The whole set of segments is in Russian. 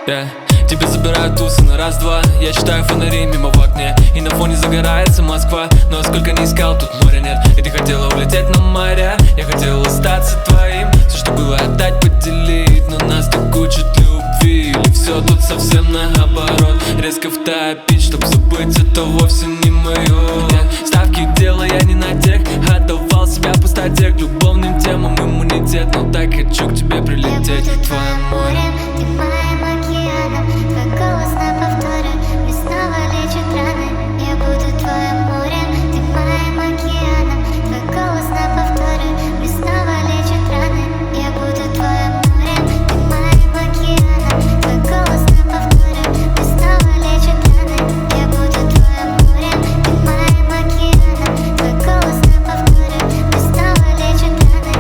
Тебя забирают тусы на раз-два. Я читаю фонари мимо в окне, и на фоне загорается Москва. Но сколько не искал, тут моря нет. И ты хотела улететь на моря, я хотел остаться твоим. Все, что было, отдать, поделить. Но нас так учат любви. Или все тут совсем наоборот. Резко втопить, чтоб забыть, это вовсе не мое. Ставки делая не на тех, отдавал себя пустоте. К любовным темам иммунитет. Но так хочу к тебе прилететь. Я буду твоим морем, ты моим океаном. Твой голос на повторе, мне снова лечит раны. Я буду твоим морем, ты моим океаном. Твой голос на повторе, мне снова лечит раны. Я буду твоим морем, ты моим океаном. Твой голос на повторе, мне снова лечит раны. Я буду твоим морем, ты моим океаном. Твой голос на повторе, мне снова лечит раны.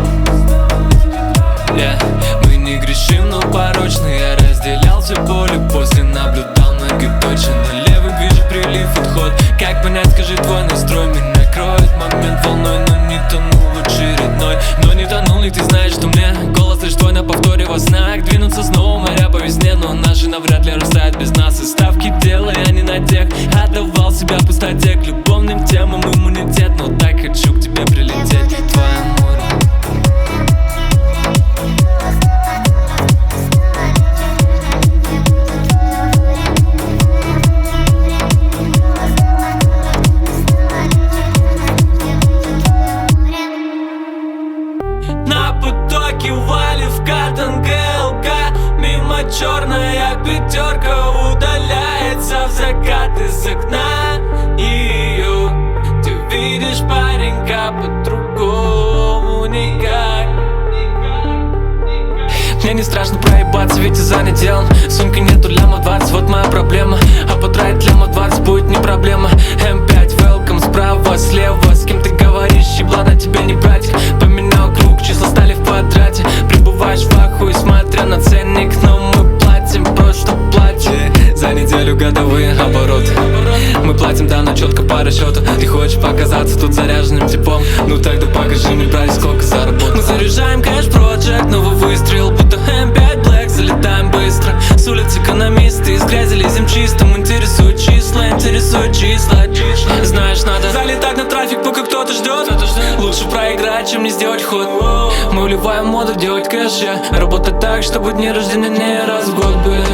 Мы не грешим, но порочны. Я разделял все боли, после наблюдал многоточие. Налево вижу прилив, отход. Как понять, скажи, твой настрой меня кроет момент волной. Но не тонул очередной. Но не тонул, и ты знаешь, что мне голос лишь твой на повторе во снах. Двинуться снова моря по весне, но наши навряд ли растают без нас. И ставки делая не на тех, отдавал себя пустоте. К любовным темам иммунитет. Но так хочу к тебе прилететь. Твоим морем. Валивка, ТНГЛК, мимо черная пятерка удаляется в закат из окна. Ее ты видишь, паренька, по-другому никак. Мне не страшно проебаться, ведь я занят делом. Сумки нету лямов 20, вот моя проблема. А потратить лямов 20 будет не проблема. М5, welcome, справа, слева. С кем ты говоришь, еблан, на тебе не братик. Поменял круг, числа стали в квадрате. Прибываешь в ахуе, смотря на ценник. Но мы платим, просто платим. За неделю годовые обороты. Мы платим, да, но четко по расчету. Ты хочешь показаться тут заряженным типом? Ну тогда покажи мне, брать, сколько заработал. Мы заряжаем кэш-проджект, новый выстрел, будто М5 Black. Залетаем быстро, с улиц экономисты. Из грязи лезем чистым, интересуют числа. Знаешь, надо залетать на трафик, пока кто-то ждет. Лучше проиграть, чем не сделать ход. Мы вливаем моду, делать кэш. Работать так, чтобы дни рождения не раз в год были.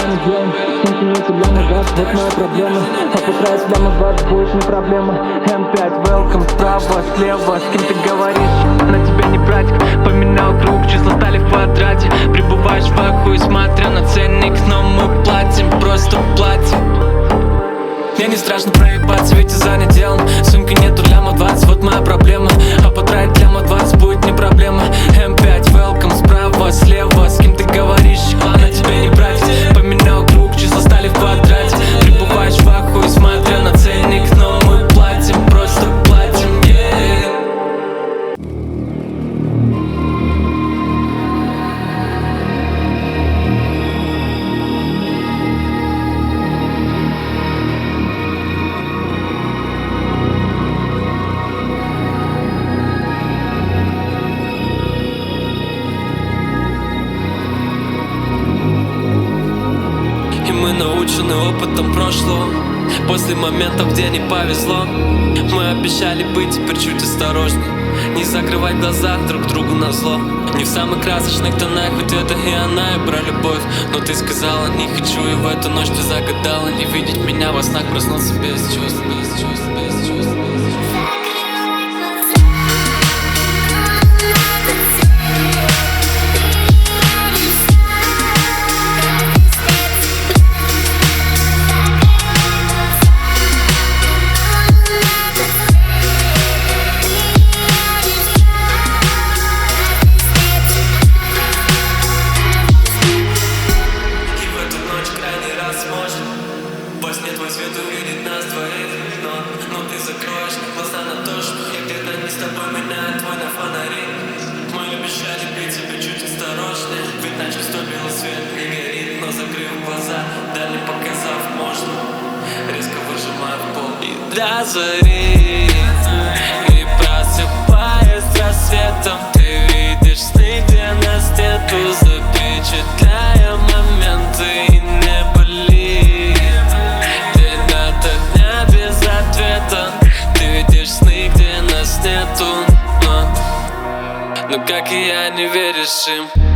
Вот моя проблема. А потратить лямов 20 будет не проблема. М5, welcome, справа, слева. С кем ты говоришь, на тебя не братик. Поменял круг, числа стали в квадрате. Прибываешь в ахуе, смотря на ценник. Но мы платим, просто платим. Мне не страшно проебаться, ведь я занят делом. Сумки нету лямов 20, вот моя проблема. А потратить лямов 20 будет не проблема. М5, welcome, справа, слева. С кем ты говоришь, а на тебе не брать. Поменял круг, числа стали в квадрате. Прибываешь в ахуе, смотря на ценник. Но мы платим, просто платим, yeah. Мы научены опытом прошлого. После моментов, где не повезло, мы обещали быть теперь чуть осторожней. Не закрывать глаза друг другу назло. Не в самых красочных тонах, ведь это и она, и про любовь. Но ты сказала, не хочу, и в эту ночь ты загадала не видеть меня во снах, проснуться без чувств, без чувств, без чувств. До зари, и просыпаясь с рассветом, ты видишь сны, где нас нету, запечатляя моменты. но как и я не веришь им.